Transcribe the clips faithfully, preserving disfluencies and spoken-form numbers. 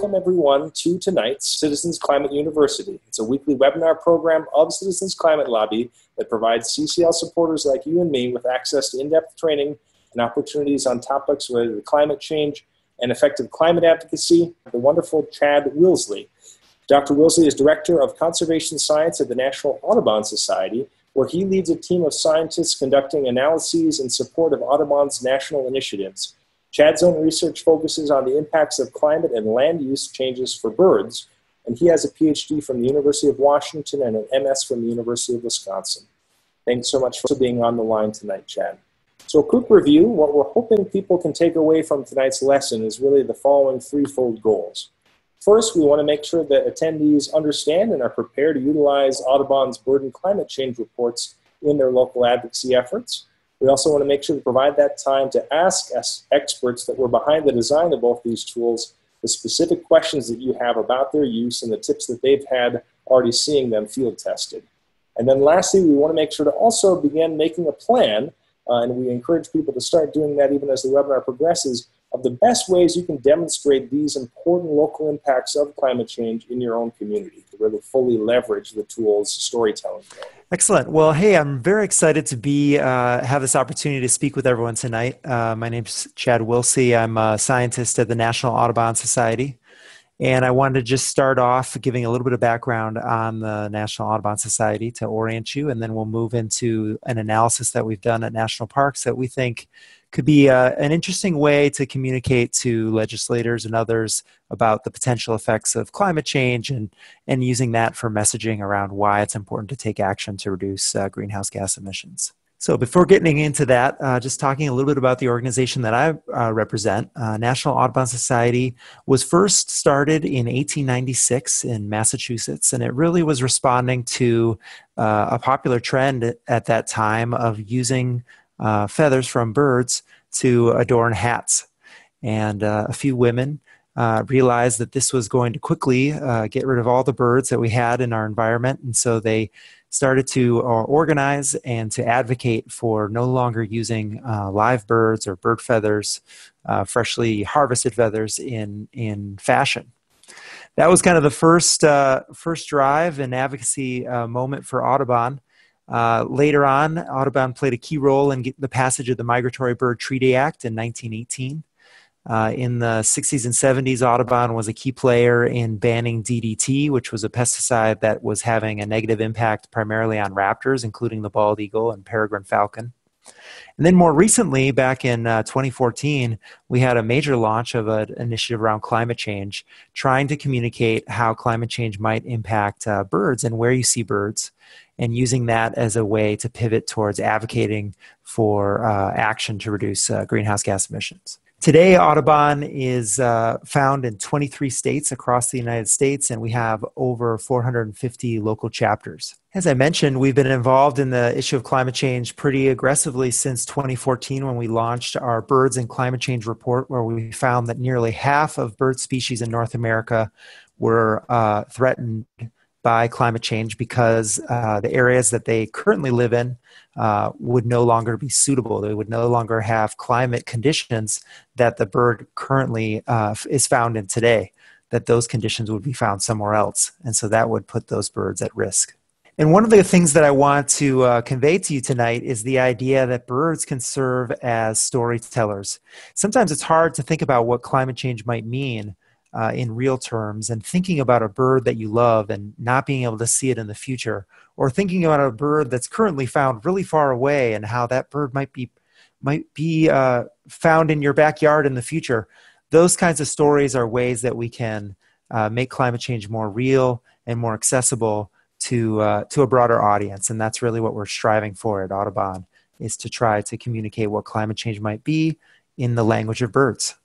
welcome everyone to tonight's Citizens Climate University. It's a weekly webinar program of Citizens Climate Lobby that provides C C L supporters like you and me with access to in-depth training and opportunities on topics related to climate change and effective climate advocacy. The wonderful Chad Wilsley. Doctor Wilsley is Director of Conservation Science at the National Audubon Society, where he leads a team of scientists conducting analyses in support of Audubon's national initiatives. Chad's own research focuses on the impacts of climate and land use changes for birds, and he has a P H D from the University of Washington and an M S from the University of Wisconsin. Thanks so much for being on the line tonight, Chad. So a quick review. What we're hoping people can take away from tonight's lesson is really the following threefold goals. First, we want to make sure that attendees understand and are prepared to utilize Audubon's bird and climate change reports in their local advocacy efforts. We also want to make sure to provide that time to ask us experts that were behind the design of both these tools the specific questions that you have about their use and the tips that they've had already seeing them field tested. And then lastly, we want to make sure to also begin making a plan, uh, and we encourage people to start doing that even as the webinar progresses, of the best ways you can demonstrate these important local impacts of climate change in your own community to really fully leverage the tool's storytelling. Excellent. Well, hey, I'm very excited to be uh, have this opportunity to speak with everyone tonight. Uh, my name's Chad Wilsley. I'm a scientist at the National Audubon Society. And I wanted to just start off giving a little bit of background on the National Audubon Society to orient you, and then we'll move into an analysis that we've done at national parks that we think could be uh, an interesting way to communicate to legislators and others about the potential effects of climate change and, and using that for messaging around why it's important to take action to reduce uh, greenhouse gas emissions. So before getting into that, uh, just talking a little bit about the organization that I uh, represent. Uh, National Audubon Society was first started in eighteen ninety-six in Massachusetts, and it really was responding to uh, a popular trend at that time of using uh, feathers from birds to adorn hats. And uh, a few women uh, realized that this was going to quickly uh, get rid of all the birds that we had in our environment, and so they started to uh, organize and to advocate for no longer using uh, live birds or bird feathers, uh, freshly harvested feathers in, in fashion. That was kind of the first, uh, first drive and advocacy uh, moment for Audubon. Uh, later on, Audubon played a key role in the passage of the Migratory Bird Treaty Act in nineteen eighteen. Uh, in the sixties and seventies, Audubon was a key player in banning D D T, which was a pesticide that was having a negative impact primarily on raptors, including the bald eagle and peregrine falcon. And then more recently, back in uh, twenty fourteen, we had a major launch of an initiative around climate change, trying to communicate how climate change might impact uh, birds and where you see birds, and using that as a way to pivot towards advocating for uh, action to reduce uh, greenhouse gas emissions. Today, Audubon is uh, found in twenty-three states across the United States, and we have over four hundred fifty local chapters. As I mentioned, we've been involved in the issue of climate change pretty aggressively since twenty fourteen when we launched our Birds and Climate Change Report, where we found that nearly half of bird species in North America were uh, threatened by climate change because uh, the areas that they currently live in uh, would no longer be suitable. They would no longer have climate conditions that the bird currently uh, is found in today, that those conditions would be found somewhere else. And so that would put those birds at risk. And one of the things that I want to uh, convey to you tonight is the idea that birds can serve as storytellers. Sometimes it's hard to think about what climate change might mean Uh, in real terms, and thinking about a bird that you love and not being able to see it in the future, or thinking about a bird that's currently found really far away and how that bird might be might be uh, found in your backyard in the future. Those kinds of stories are ways that we can uh, make climate change more real and more accessible to uh, to a broader audience, and that's really what we're striving for at Audubon, is to try to communicate what climate change might be in the language of birds.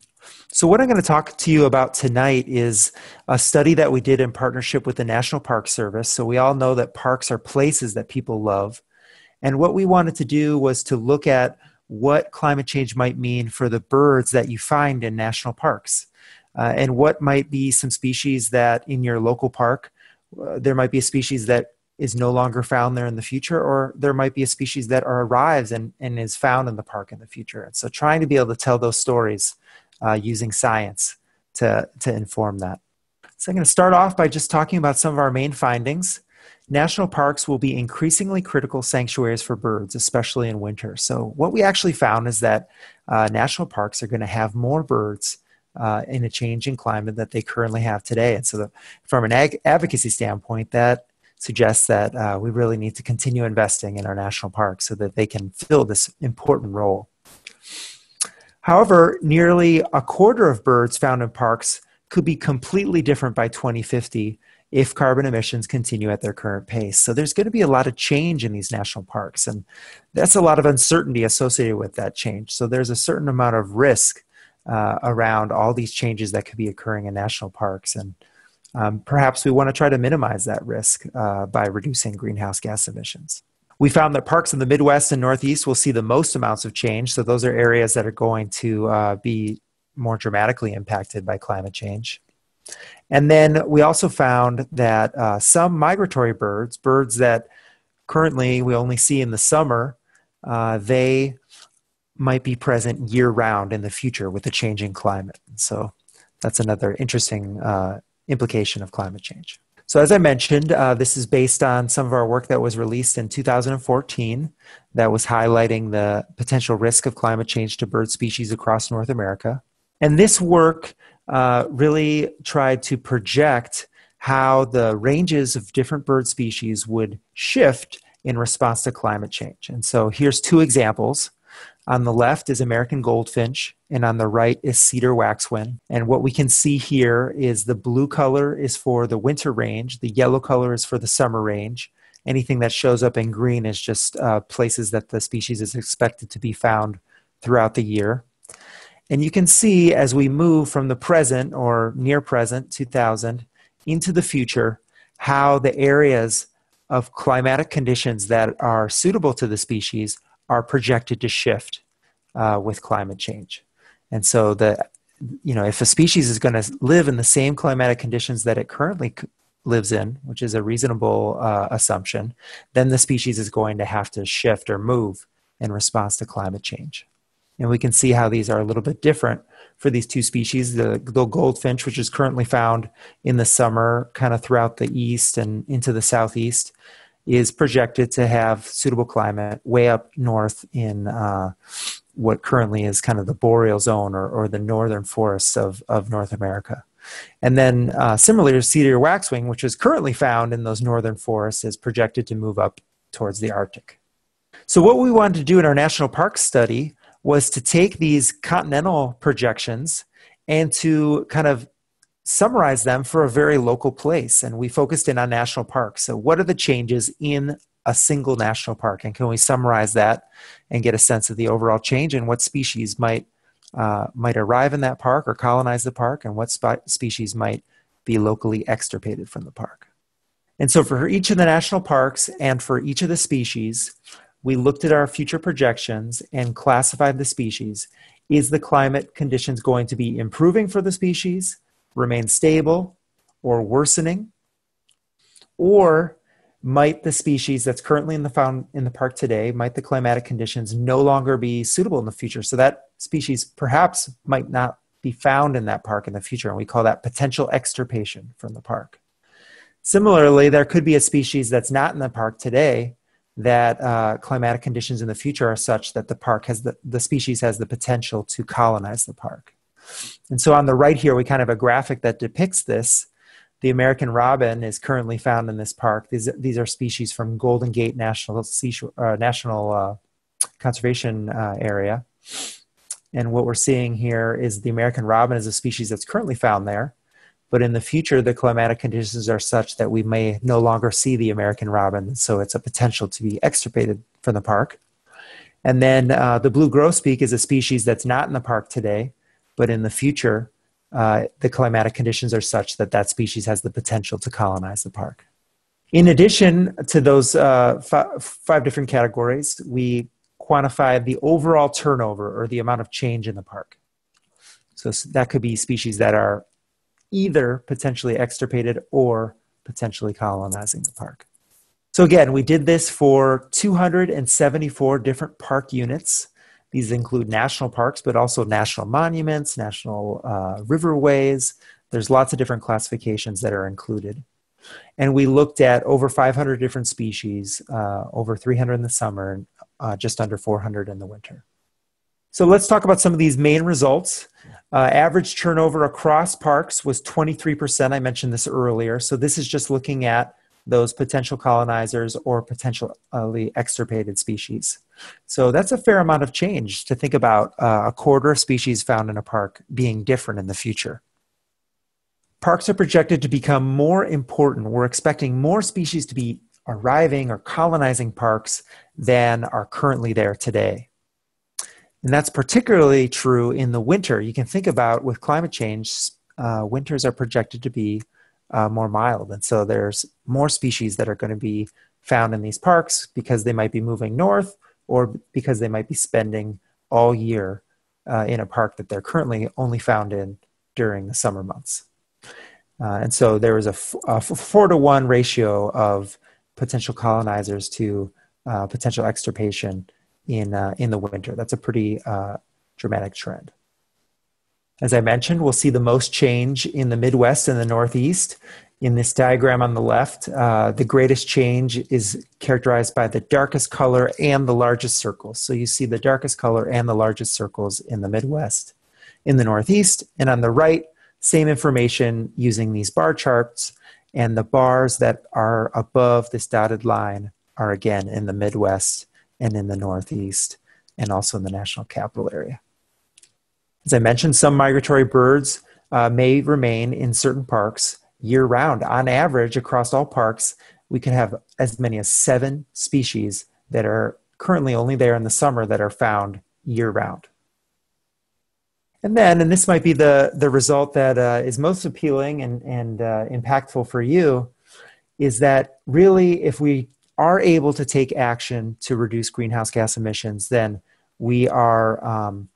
So what I'm going to talk to you about tonight is a study that we did in partnership with the National Park Service. So we all know that parks are places that people love. And what we wanted to do was to look at what climate change might mean for the birds that you find in national parks. Uh, and what might be some species that in your local park, uh, there might be a species that is no longer found there in the future, or there might be a species that arrives and, and is found in the park in the future. And so trying to be able to tell those stories Uh, using science to, to inform that. So I'm going to start off by just talking about some of our main findings. National parks will be increasingly critical sanctuaries for birds, especially in winter. So what we actually found is that uh, national parks are going to have more birds uh, in a changing climate that they currently have today. And so the, from an ag- advocacy standpoint, that suggests that uh, we really need to continue investing in our national parks so that they can fill this important role. However, nearly a quarter of birds found in parks could be completely different by twenty fifty if carbon emissions continue at their current pace. So there's going to be a lot of change in these national parks, and that's a lot of uncertainty associated with that change. So there's a certain amount of risk uh, around all these changes that could be occurring in national parks, and um, perhaps we want to try to minimize that risk uh, by reducing greenhouse gas emissions. We found that parks in the Midwest and Northeast will see the most amounts of change, so those are areas that are going to uh, be more dramatically impacted by climate change. And then we also found that uh, some migratory birds, birds that currently we only see in the summer, uh, they might be present year-round in the future with the changing climate. So that's another interesting uh, implication of climate change. So as I mentioned, uh, this is based on some of our work that was released in two thousand fourteen that was highlighting the potential risk of climate change to bird species across North America. And this work uh, really tried to project how the ranges of different bird species would shift in response to climate change. And so here's two examples. On the left is American goldfinch, and on the right is cedar waxwing. And what we can see here is the blue color is for the winter range, the yellow color is for the summer range. Anything that shows up in green is just uh, places that the species is expected to be found throughout the year. And you can see as we move from the present or near present, two thousand, into the future, how the areas of climatic conditions that are suitable to the species are projected to shift uh, with climate change. And so the, you know, if a species is going to live in the same climatic conditions that it currently lives in, which is a reasonable uh, assumption, then the species is going to have to shift or move in response to climate change. And we can see how these are a little bit different for these two species. The, the goldfinch, which is currently found in the summer kind of throughout the east and into the southeast, is projected to have suitable climate way up north in uh, what currently is kind of the boreal zone or, or the northern forests of, of North America. And then uh, similarly, cedar waxwing, which is currently found in those northern forests, is projected to move up towards the Arctic. So what we wanted to do in our national park study was to take these continental projections and to kind of summarize them for a very local place. And we focused in on national parks. So what are the changes in a single national park? And can we summarize that and get a sense of the overall change and what species might, uh, might arrive in that park or colonize the park, and what spe- species might be locally extirpated from the park? And so for each of the national parks and for each of the species, we looked at our future projections and classified the species. Is the climate conditions going to be improving for the species, remain stable, or worsening? Or might the species that's currently in the found in the park today, might the climatic conditions no longer be suitable in the future? So that species perhaps might not be found in that park in the future, and we call that potential extirpation from the park. Similarly, there could be a species that's not in the park today that uh, climatic conditions in the future are such that the park has the, the species has the potential to colonize the park. And so on the right here, we kind of have a graphic that depicts this. The American robin is currently found in this park. These, these are species from Golden Gate National, Seashore, uh, National uh, Conservation uh, Area. And what we're seeing here is the American robin is a species that's currently found there. But in the future, the climatic conditions are such that we may no longer see the American robin. So it's a potential to be extirpated from the park. And then uh, the blue grosbeak is a species that's not in the park today, but in the future, uh, the climatic conditions are such that that species has the potential to colonize the park. In addition to those uh, f- five different categories, we quantified the overall turnover or the amount of change in the park. So that could be species that are either potentially extirpated or potentially colonizing the park. So again, we did this for two hundred seventy-four different park units These include national parks, but also national monuments, national uh, riverways. There's lots of different classifications that are included. And we looked at over five hundred different species, uh, over three hundred in the summer, and uh, just under four hundred in the winter. So let's talk about some of these main results. Uh, average turnover across parks was twenty-three percent. I mentioned this earlier. So this is just looking at those potential colonizers or potentially extirpated species. So that's a fair amount of change to think about uh, a quarter of species found in a park being different in the future. Parks are projected to become more important. We're expecting more species to be arriving or colonizing parks than are currently there today. And that's particularly true in the winter. You can think about with climate change, uh, winters are projected to be uh, more mild. And so there's more species that are going to be found in these parks because they might be moving north or because they might be spending all year uh, in a park that they're currently only found in during the summer months. Uh, and so there is a, f- a four to one ratio of potential colonizers to uh, potential extirpation in uh, in the winter. That's a pretty uh, dramatic trend. As I mentioned, we'll see the most change in the Midwest and the Northeast. In this diagram on the left, uh, the greatest change is characterized by the darkest color and the largest circles. So you see the darkest color and the largest circles in the Midwest. In the Northeast, and on the right, same information using these bar charts, and the bars that are above this dotted line are again in the Midwest and in the Northeast, and also in the National Capital Area. As I mentioned, some migratory birds uh, may remain in certain parks year-round. On average, across all parks, we can have as many as seven species that are currently only there in the summer that are found year-round. And then, and this might be the, the result that uh, is most appealing and, and uh, impactful for you, is that really if we are able to take action to reduce greenhouse gas emissions, then we are, um,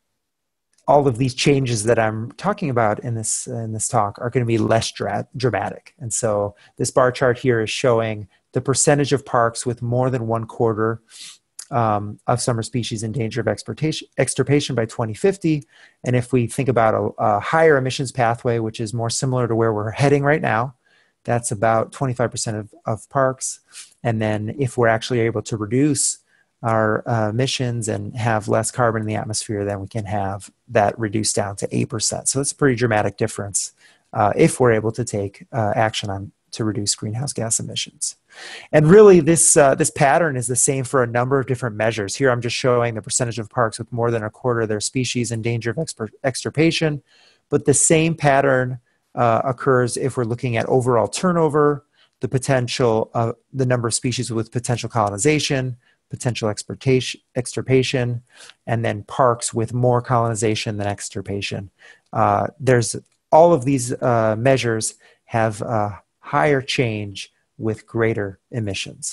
all of these changes that I'm talking about in this, in this talk are going to be less dra- dramatic. And so this bar chart here is showing the percentage of parks with more than one quarter Um, of summer species in danger of extirpation by twenty fifty. And if we think about a, a higher emissions pathway, which is more similar to where we're heading right now, that's about twenty-five percent of, of parks. And then if we're actually able to reduce our uh, emissions and have less carbon in the atmosphere, then we can have that reduced down to eight percent. So it's a pretty dramatic difference uh, if we're able to take uh, action on to reduce greenhouse gas emissions. And really this, uh, this pattern is the same for a number of different measures. Here I'm just showing the percentage of parks with more than a quarter of their species in danger of extir- extirpation, but the same pattern uh, occurs if we're looking at overall turnover, the potential, uh, the number of species with potential colonization, potential extirpation, extirpation, and then parks with more colonization than extirpation. Uh, there's all of these uh, measures have uh, higher change with greater emissions.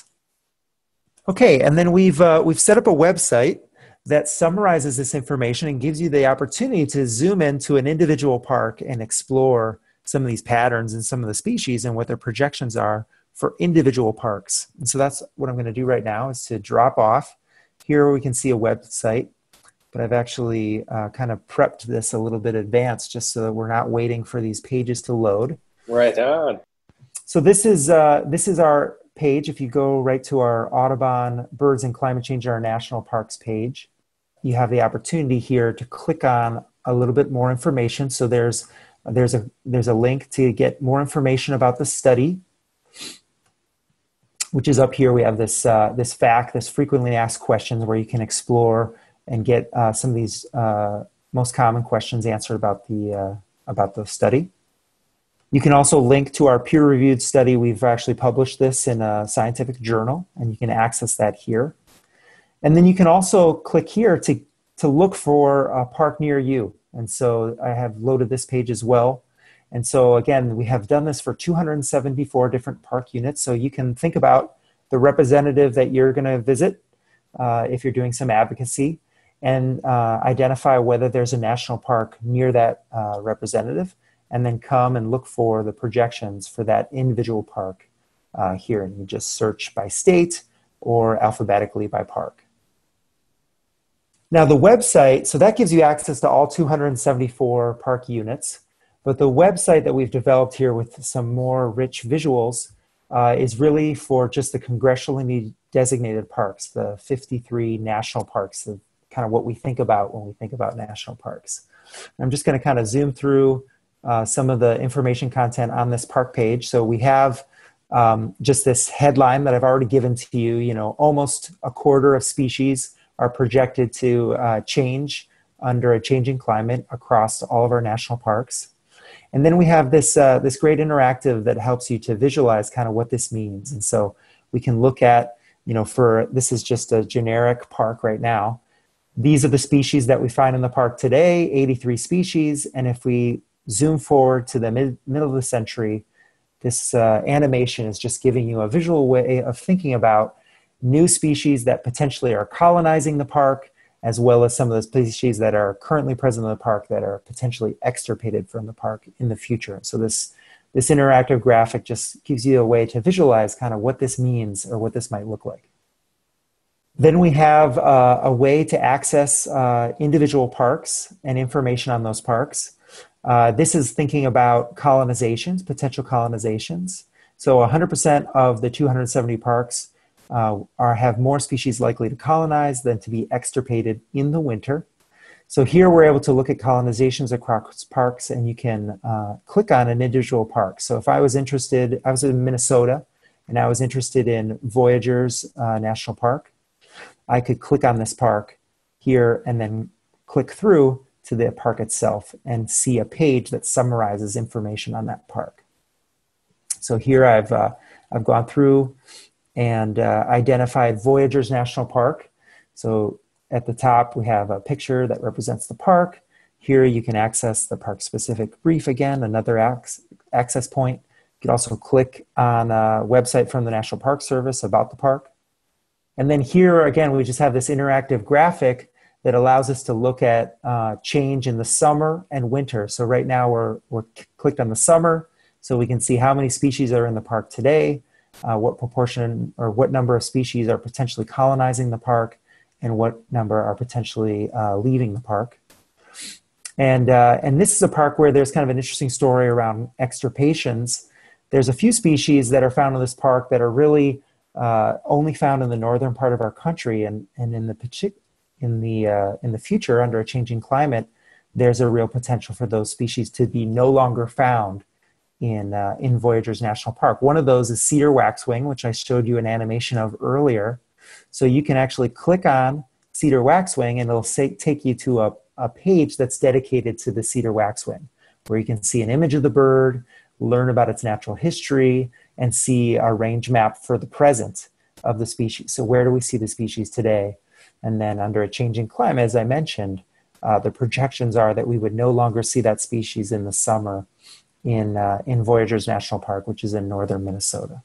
Okay, and then we've uh, we've set up a website that summarizes this information and gives you the opportunity to zoom into an individual park and explore some of these patterns and some of the species and what their projections are for individual parks. And so that's what I'm going to do right now is to drop off. Here we can see a website, but I've actually uh, kind of prepped this a little bit advanced just so that we're not waiting for these pages to load. Right on. So this is uh, this is our page. If you go right to our Audubon Birds and Climate Change in our National Parks page, you have the opportunity here to click on a little bit more information. So there's there's a there's a link to get more information about the study, which is up here. We have this uh, this fact, this frequently asked questions, where you can explore and get uh, some of these uh, most common questions answered about the uh, about the study. You can also link to our peer-reviewed study. We've actually published this in a scientific journal, and you can access that here. And then you can also click here to, to look for a park near you. And so I have loaded this page as well. And so again, we have done this for two hundred seventy-four different park units. So you can think about the representative that you're going to visit uh, if you're doing some advocacy, and uh, identify whether there's a national park near that uh, representative, and then come and look for the projections for that individual park uh, here. And you just search by state or alphabetically by park. Now the website, so that gives you access to all two hundred seventy-four park units, but the website that we've developed here with some more rich visuals uh, is really for just the congressionally designated parks, the fifty-three national parks, the, kind of what we think about when we think about national parks. I'm just going to kind of zoom through uh, some of the information content on this park page. So we have um, just this headline that I've already given to you, you know, almost a quarter of species are projected to uh, change under a changing climate across all of our national parks. And then we have this, uh, this great interactive that helps you to visualize kind of what this means. And so we can look at, you know, for, this is just a generic park right now. These are the species that we find in the park today, eighty-three species. And if we zoom forward to the mid, middle of the century, this uh, animation is just giving you a visual way of thinking about new species that potentially are colonizing the park, as well as some of the species that are currently present in the park that are potentially extirpated from the park in the future. So this, this interactive graphic just gives you a way to visualize kind of what this means or what this might look like. Then we have uh, a way to access uh, individual parks and information on those parks. Uh, this is thinking about colonizations, potential colonizations. So one hundred percent of the two hundred seventy parks uh, are, have more species likely to colonize than to be extirpated in the winter. So here we're able to look at colonizations across parks, and you can uh, click on an individual park. So if I was interested, I was in Minnesota, and I was interested in Voyageurs uh, National Park, I could click on this park here and then click through to the park itself and see a page that summarizes information on that park. So here I've, uh, I've gone through and uh, identified Voyageurs National Park. So at the top, we have a picture that represents the park. Here you can access the park-specific brief again, another ac access point. You can also click on a website from the National Park Service about the park. And then here, again, we just have this interactive graphic that allows us to look at uh, change in the summer and winter. So right now we're, we're clicked on the summer, so we can see how many species are in the park today, uh, what proportion or what number of species are potentially colonizing the park, and what number are potentially uh, leaving the park. And, uh, and this is a park where there's kind of an interesting story around extirpations. There's a few species that are found in this park that are really Uh, only found in the northern part of our country, and, and in the in the uh, in the future, under a changing climate, there's a real potential for those species to be no longer found in uh, in Voyageurs National Park. One of those is cedar waxwing, which I showed you an animation of earlier. So you can actually click on cedar waxwing, and it'll say, take you to a, a page that's dedicated to the cedar waxwing, where you can see an image of the bird, learn about its natural history, and see a range map for the present of the species. So where do we see the species today? And then under a changing climate, as I mentioned, uh, the projections are that we would no longer see that species in the summer in, uh, in Voyageurs National Park, which is in northern Minnesota.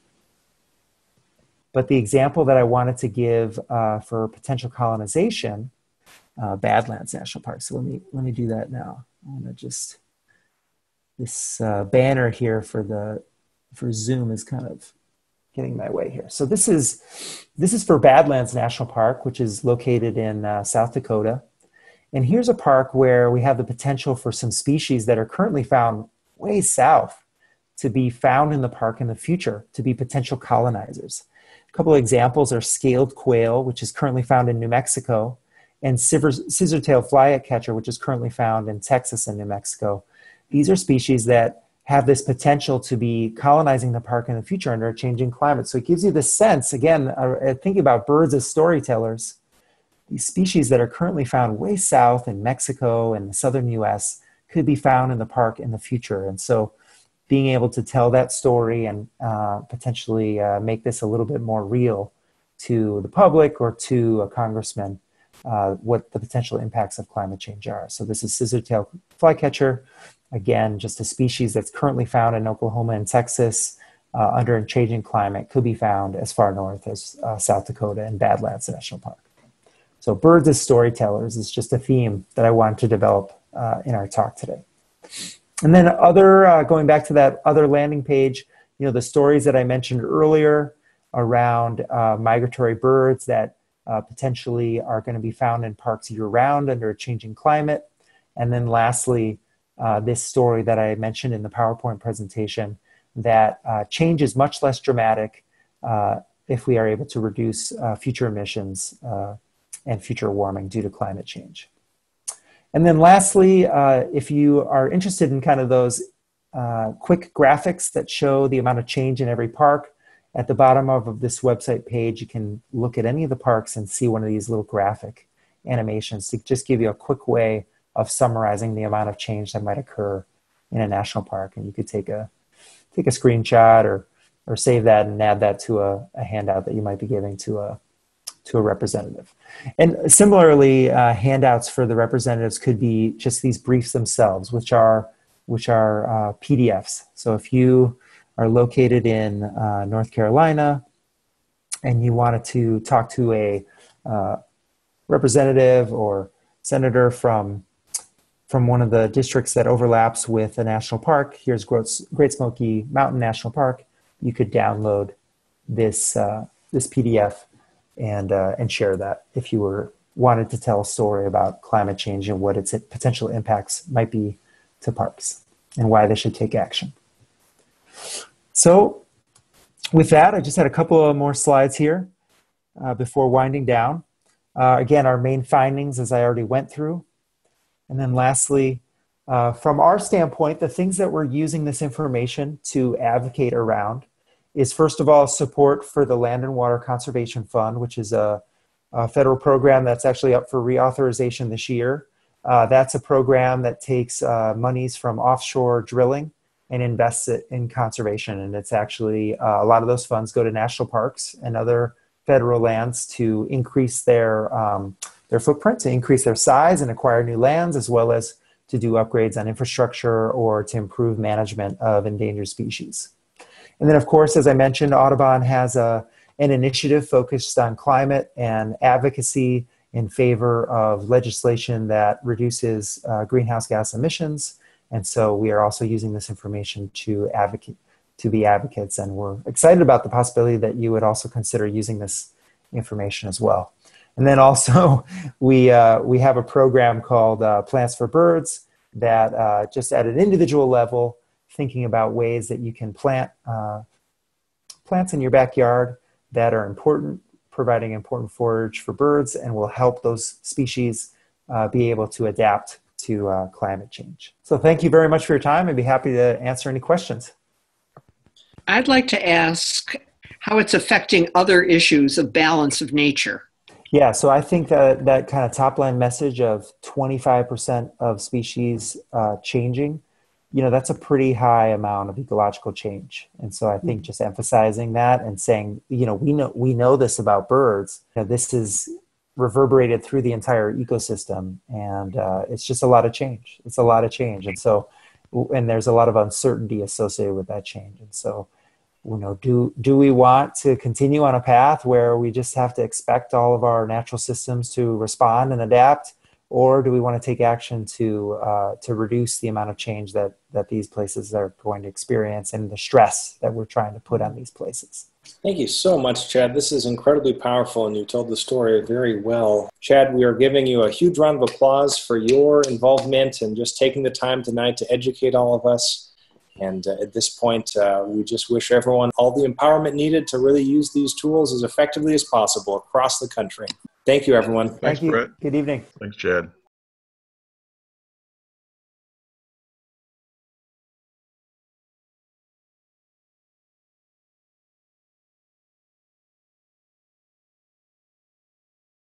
But the example that I wanted to give uh, for potential colonization, uh, Badlands National Park. So let me, let me do that now. I'm gonna just, this uh, banner here for the for Zoom is kind of getting my way here. So this is, this is for Badlands National Park, which is located in uh, South Dakota. And here's a park where we have the potential for some species that are currently found way south to be found in the park in the future, to be potential colonizers. A couple of examples are scaled quail, which is currently found in New Mexico, and scissor-tailed flycatcher, which is currently found in Texas and New Mexico. These are species that have this potential to be colonizing the park in the future under a changing climate. So it gives you this sense, again, uh, thinking about birds as storytellers, these species that are currently found way south in Mexico and the southern U S could be found in the park in the future. And so being able to tell that story and uh, potentially uh, make this a little bit more real to the public or to a congressman, uh, what the potential impacts of climate change are. So this is scissor-tailed flycatcher. Again, just a species that's currently found in Oklahoma and Texas uh, under a changing climate, could be found as far north as uh, South Dakota and Badlands National Park. So birds as storytellers is just a theme that I wanted to develop uh, in our talk today. And then other, uh, going back to that other landing page, you know, the stories that I mentioned earlier around uh, migratory birds that uh, potentially are going to be found in parks year-round under a changing climate. And then lastly, uh, this story that I mentioned in the PowerPoint presentation, that uh, change is much less dramatic uh, if we are able to reduce uh, future emissions uh, and future warming due to climate change. And then lastly, uh, if you are interested in kind of those uh, quick graphics that show the amount of change in every park, at the bottom of, of this website page, you can look at any of the parks and see one of these little graphic animations to just give you a quick way of summarizing the amount of change that might occur in a national park. And you could take a take a screenshot or or save that and add that to a, a handout that you might be giving to a to a representative. And similarly, uh, handouts for the representatives could be just these briefs themselves, which are which are uh, P D Fs. So if you are located in uh, North Carolina and you wanted to talk to a uh, representative or senator from from one of the districts that overlaps with a national park, here's Great Smoky Mountain National Park, you could download this uh, this P D F and uh, and share that if you were wanted to tell a story about climate change and what its potential impacts might be to parks and why they should take action. So with that, I just had a couple of more slides here uh, before winding down. Uh, again, our main findings, as I already went through. And then lastly, uh, from our standpoint, the things that we're using this information to advocate around is, first of all, support for the Land and Water Conservation Fund, which is a, a federal program that's actually up for reauthorization this year. Uh, that's a program that takes uh, monies from offshore drilling and invests it in conservation. And it's actually, uh, a lot of those funds go to national parks and other federal lands to increase their, um, their footprint, to increase their size and acquire new lands, as well as to do upgrades on infrastructure or to improve management of endangered species. And then, of course, as I mentioned, Audubon has a, an initiative focused on climate and advocacy in favor of legislation that reduces uh, greenhouse gas emissions. And so we are also using this information to advocate, to be advocates. And we're excited about the possibility that you would also consider using this information as well. And then also we, uh, we have a program called uh, Plants for Birds that uh, just at an individual level, thinking about ways that you can plant uh, plants in your backyard that are important, providing important forage for birds, and will help those species uh, be able to adapt to uh, climate change. So thank you very much for your time. I'd be happy to answer any questions. I'd like to ask how it's affecting other issues of balance of nature. Yeah, so I think that that kind of top line message of twenty-five percent of species uh, changing, you know, that's a pretty high amount of ecological change. And so I think just emphasizing that and saying, you know, we know we know this about birds. You know, this is reverberated through the entire ecosystem, and uh, it's just a lot of change. It's a lot of change, and so, and there's a lot of uncertainty associated with that change. And so, you know, do do we want to continue on a path where we just have to expect all of our natural systems to respond and adapt? Or do we want to take action to uh, to reduce the amount of change that, that these places are going to experience and the stress that we're trying to put on these places? Thank you so much, Chad. This is incredibly powerful, and you told the story very well. Chad, we are giving you a huge round of applause for your involvement and just taking the time tonight to educate all of us. And uh, at this point, uh, we just wish everyone all the empowerment needed to really use these tools as effectively as possible across the country. Thank you, everyone. Thank Thanks, you. Brett. Good evening. Thanks, Chad.